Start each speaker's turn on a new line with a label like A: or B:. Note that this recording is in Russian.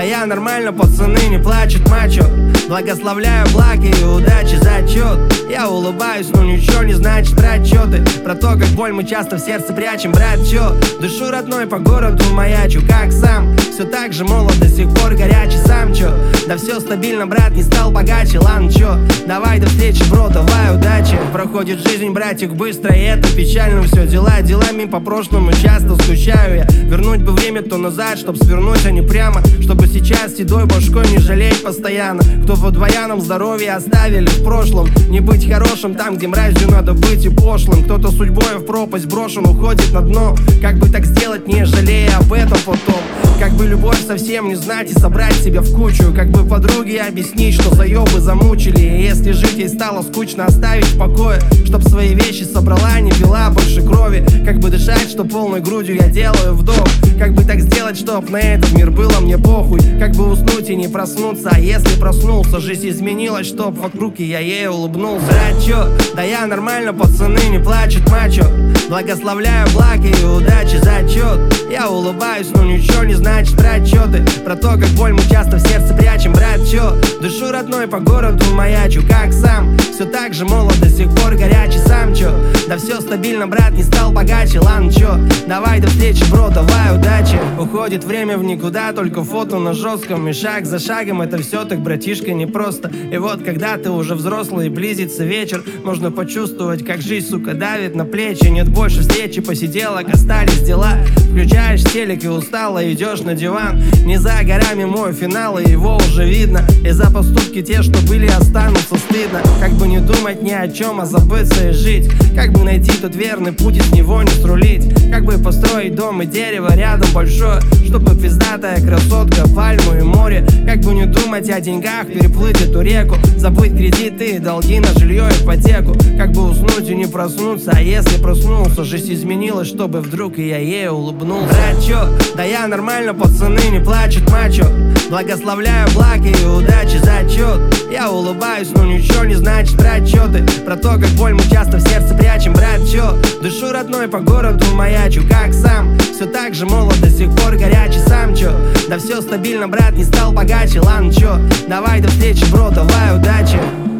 A: я нормально, пацаны, не плачут мачо. Благословляю блага и удачи зачет. Я улыбаюсь, но ничего не значит расчеты. Про то, как боль мы часто в сердце прячем, брат, чё? Дышу родной по городу маячу, как сам. Все так же молод, до сих пор горячий, сам чё? Да все стабильно, брат, не стал богаче, ладно, чё? Давай до встречи, бро, давай, удачи. Проходит жизнь, братик, быстро, и это печально все. Дела делами, по прошлому часто скучаю я. Вернуть бы время то назад, чтоб свернуть, а не прямо. Чтобы сейчас седой башкой не жалеть постоянно. Кто в двояном здоровье оставили в прошлом. Не быть хорошим там, где мразью надо быть и пошлым. Кто-то судьбой в пропасть брошен, уходит на дно. Как бы так сделать, не жалея об этом потом? Как бы любовь совсем не знать и собрать себя в кучу. Как бы подруге объяснить, что заебы замучили. И если жить ей стало скучно, оставить в покое. Чтоб свои вещи собрала, не пила больше крови. Как бы дышать, что полной грудью я делаю вдох. Как бы так сделать, чтоб на этот мир было мне похуй. Как бы уснуть и не проснуться, а если проснулся, жизнь изменилась, чтоб вокруг и я ей улыбнулся. Брат, чё? Да я нормально, пацаны, не плачут мачо. Благословляю блага и удачи зачет. Я улыбаюсь, но ничего не значит расчеты. Про то, как боль мы часто в сердце прячем, брат, чё? Дышу родной по городу маячу, как сам. Все так же молод, до сих пор горячий, сам чё? Да все стабильно, брат, не стал богаче, ладно, чё? Давай до встречи, бро, давай, удачи. Уходит время в никуда, только фото на жестком. И шаг за шагом это все так, братишка, непросто. И вот когда ты уже взрослый и близится вечер, можно почувствовать, как жизнь, сука, давит на плечи. Нет больше встречи, посиделок, остались дела. Включаешь телек и устало идешь на диван. Не за горами мой финал, и его уже видно. И за поступки те, что были, останутся стыдно. Как бы не думать ни о чем, а забыться и жить. Как бы найти тот верный путь и с него не срулить. Как бы построить дом и дерево рядом большое, чтобы пиздатая красотка, пальму и море. Как бы не думать о деньгах, переплыть эту реку. Забыть кредиты и долги на жилье и ипотеку. Как бы уснуть и не проснуться, а если проснулся, жизнь изменилась, чтобы вдруг и я ей улыбнулся. Брат, чё? Да я нормально, пацаны, не плачут мачо. Благословляю блага и удачи зачет. Я улыбаюсь, но ничего не значит расчеты. Про то, как боль мы часто в сердце прячем, брат, чё? Дышу родной по городу маячу, как сам. Все так же молод, до сих пор горячий, сам чё? Да все стабильно, брат, не стал богаче, ладно, чё? Давай до встречи, бро, давай, удачи.